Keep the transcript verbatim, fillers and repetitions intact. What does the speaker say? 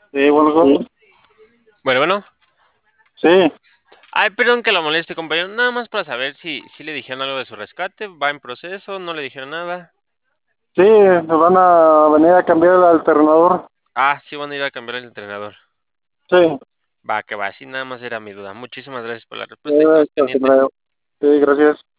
Sí, bueno, Bueno, bueno. sí, Ay, perdón que lo moleste, compañero. Nada más para saber si, si le dijeron algo de su rescate. ¿Va en proceso? ¿No le dijeron nada? sí, nos van a venir a cambiar el alternador. Ah, sí van a ir a cambiar el entrenador. Sí, Va, que va. Sí, nada más era mi duda. Muchísimas gracias por la respuesta y eh, estamos esta pendientes. semana. Sí, gracias.